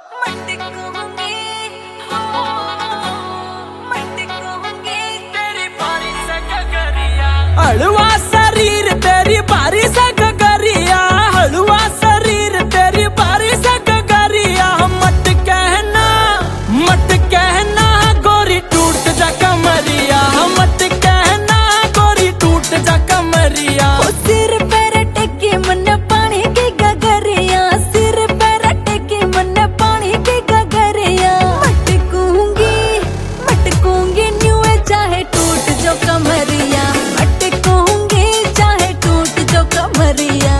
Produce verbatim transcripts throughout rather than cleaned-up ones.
मटकूंगी हो मटकूंगी तेरी बारी से गगरिया हलवा शरीर तेरी बारी से गगरिया हलवा शरीर तेरी बारी से गगरिया मत कहना मत कहना गोरी टूट जा कमरिया मत कहना गोरी टूट जा कमरिया सिर पैर टेके मन पानी की गगरिया सिर पैर टेके मन पानी की गगरिया मटकूंगी मटकूंगी न्यू चाहे टूट जो कमरिया मटकूंगी चाहे टूट जो कमरिया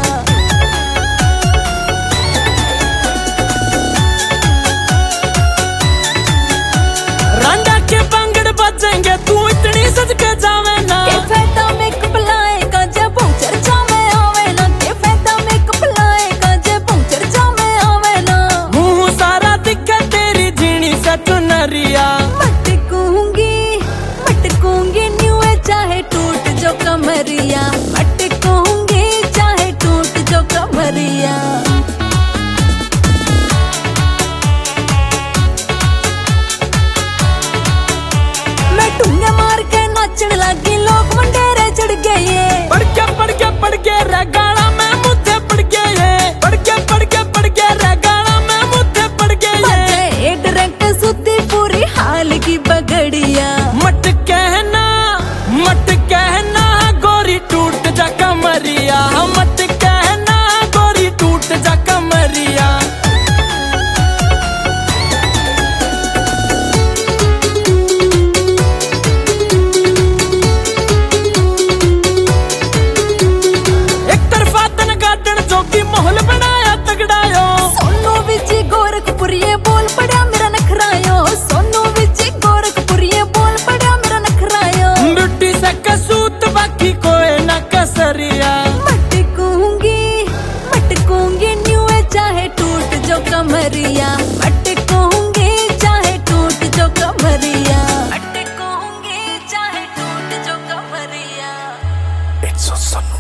रांडा के बांगड़ बजेंगे तू इतनी सज के जावे ना के फायदा मेकअप लाएगा जब चर्चा में आवे ना के फायदा मेकअप लाएगा जब चर्चा में आवे ना मुंह सारा दिखे तेरी झीणी से चुनरिया मटकूंगी मटकूंगी न्यू चाहे टूट जो कमरिया मटकूंगी चाहे टूट जो कमरिया मैं टूंगे मार के नाचने लगी लोग मंडेरे चढ़ गए पड़ के पड़ के पड़ के रे गाना में मुझे पड़ गए पड़ के पड़ के पड़ के रे गाना में मुझे पड़ गए डायरेक्ट सुती पूरी हाल की बगड़िया मत कहना मत कहना गोरी टूट जा कमरिया मत कहना गोरी टूट जा कमरिया एक तरफा तन गार्डन जोगी माहौल बनाया तगड़ायो सोनू विजी गोरखपुरिये बोल पड़ा मेरा नखरायो सोनू विजी गोरखपुरिये बोल पड़ा मेरा नखरायो ब्यूटी से कसूत बाकी कोई ना कसरिया मटकूंगी मटकूंगी न्यू चाहे टूट जो कमरिया मटकूंगी चाहे टूट जो कमरिया मटकूंगी चाहे टूट जो कमरिया It's so sun